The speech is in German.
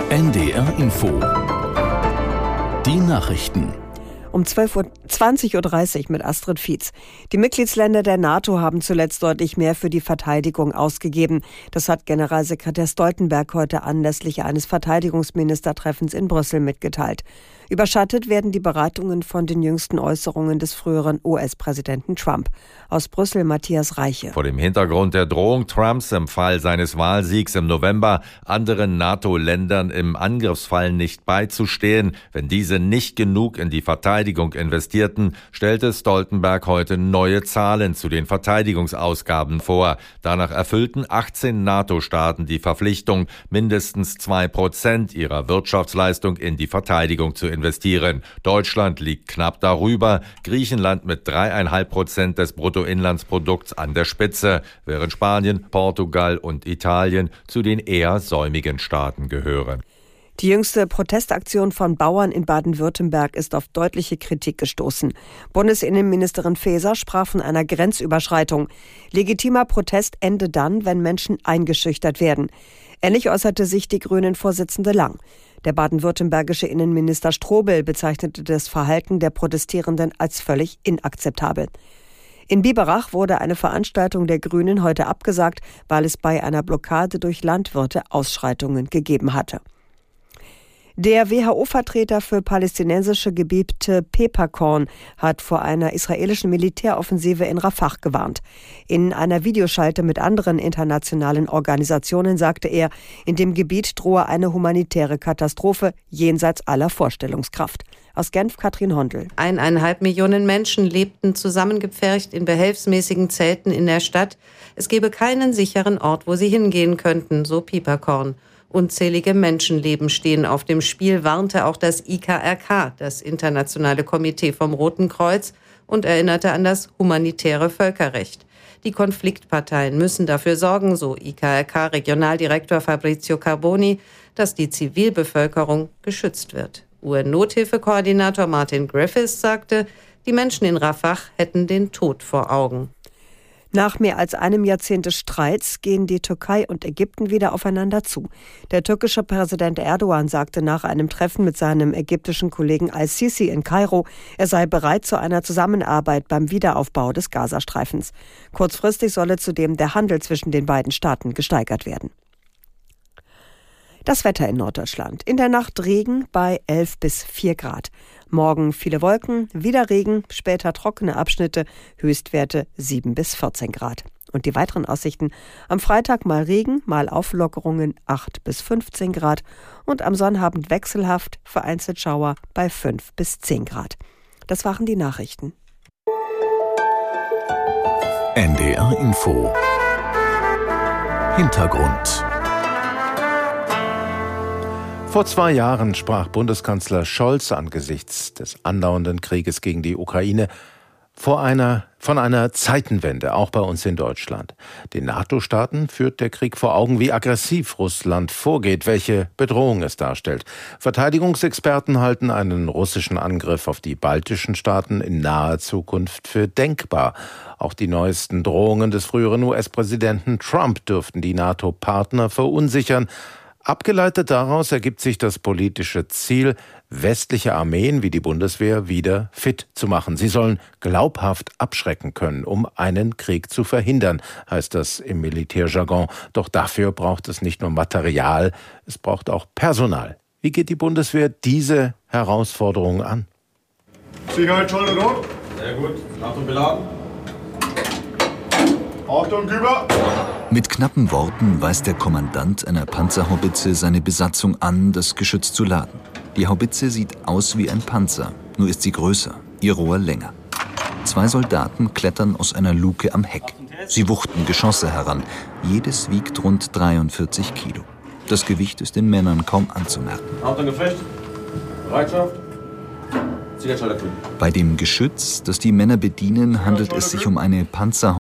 NDR Info. Die Nachrichten. Um 20:30 Uhr mit Astrid Fietz. Die Mitgliedsländer der NATO haben zuletzt deutlich mehr für die Verteidigung ausgegeben. Das hat Generalsekretär Stoltenberg heute anlässlich eines Verteidigungsministertreffens in Brüssel mitgeteilt. Überschattet werden die Beratungen von den jüngsten Äußerungen des früheren US-Präsidenten Trump. Aus Brüssel Matthias Reiche. Vor dem Hintergrund der Drohung Trumps im Fall seines Wahlsiegs im November, anderen NATO-Ländern im Angriffsfall nicht beizustehen, wenn diese nicht genug in die Verteidigung investierten, stellte Stoltenberg heute neue Zahlen zu den Verteidigungsausgaben vor. Danach erfüllten 18 NATO-Staaten die Verpflichtung, mindestens 2% ihrer Wirtschaftsleistung in die Verteidigung zu investieren. Deutschland liegt knapp darüber, Griechenland mit 3,5% des Bruttoinlandsprodukts an der Spitze, während Spanien, Portugal und Italien zu den eher säumigen Staaten gehören. Die jüngste Protestaktion von Bauern in Baden-Württemberg ist auf deutliche Kritik gestoßen. Bundesinnenministerin Faeser sprach von einer Grenzüberschreitung. Legitimer Protest ende dann, wenn Menschen eingeschüchtert werden. Ähnlich äußerte sich die Grünen-Vorsitzende Lang. Der baden-württembergische Innenminister Strobel bezeichnete das Verhalten der Protestierenden als völlig inakzeptabel. In Biberach wurde eine Veranstaltung der Grünen heute abgesagt, weil es bei einer Blockade durch Landwirte Ausschreitungen gegeben hatte. Der WHO-Vertreter für palästinensische Gebiete Peeperkorn hat vor einer israelischen Militäroffensive in Rafah gewarnt. In einer Videoschalte mit anderen internationalen Organisationen sagte er, in dem Gebiet drohe eine humanitäre Katastrophe jenseits aller Vorstellungskraft. Aus Genf Katrin Hondel. 1,5 Millionen Menschen lebten zusammengepfercht in behelfsmäßigen Zelten in der Stadt. Es gebe keinen sicheren Ort, wo sie hingehen könnten, so Peeperkorn. Unzählige Menschenleben stehen auf dem Spiel, warnte auch das IKRK, das Internationale Komitee vom Roten Kreuz, und erinnerte an das humanitäre Völkerrecht. Die Konfliktparteien müssen dafür sorgen, so IKRK-Regionaldirektor Fabrizio Carboni, dass die Zivilbevölkerung geschützt wird. UN-Nothilfekoordinator Martin Griffiths sagte, die Menschen in Rafah hätten den Tod vor Augen. Nach mehr als einem Jahrzehnt des Streits gehen die Türkei und Ägypten wieder aufeinander zu. Der türkische Präsident Erdogan sagte nach einem Treffen mit seinem ägyptischen Kollegen al-Sisi in Kairo, er sei bereit zu einer Zusammenarbeit beim Wiederaufbau des Gazastreifens. Kurzfristig solle zudem der Handel zwischen den beiden Staaten gesteigert werden. Das Wetter in Norddeutschland. In der Nacht Regen bei 11 bis 4 Grad. Morgen viele Wolken, wieder Regen, später trockene Abschnitte, Höchstwerte 7 bis 14 Grad. Und die weiteren Aussichten: am Freitag mal Regen, mal Auflockerungen 8 bis 15 Grad und am Sonnabend wechselhaft, vereinzelt Schauer bei 5 bis 10 Grad. Das waren die Nachrichten. NDR Info. Hintergrund. Vor 2 Jahren sprach Bundeskanzler Scholz angesichts des andauernden Krieges gegen die Ukraine von einer Zeitenwende, auch bei uns in Deutschland. Den NATO-Staaten führt der Krieg vor Augen, wie aggressiv Russland vorgeht, welche Bedrohung es darstellt. Verteidigungsexperten halten einen russischen Angriff auf die baltischen Staaten in naher Zukunft für denkbar. Auch die neuesten Drohungen des früheren US-Präsidenten Trump dürften die NATO-Partner verunsichern. Abgeleitet daraus ergibt sich das politische Ziel, westliche Armeen wie die Bundeswehr wieder fit zu machen. Sie sollen glaubhaft abschrecken können, um einen Krieg zu verhindern, heißt das im Militärjargon. Doch dafür braucht es nicht nur Material, es braucht auch Personal. Wie geht die Bundeswehr diese Herausforderung an? Sicherheitsschalter dort. Sehr gut. Achtung, beladen. Achtung, über. Mit knappen Worten weist der Kommandant einer Panzerhaubitze seine Besatzung an, das Geschütz zu laden. Die Haubitze sieht aus wie ein Panzer, nur ist sie größer, ihr Rohr länger. 2 Soldaten klettern aus einer Luke am Heck. Sie wuchten Geschosse heran. Jedes wiegt rund 43 Kilo. Das Gewicht ist den Männern kaum anzumerken. Achtung, Gefecht. Bereitschaft. Bei dem Geschütz, das die Männer bedienen, handelt es sich um eine Panzerhaubitze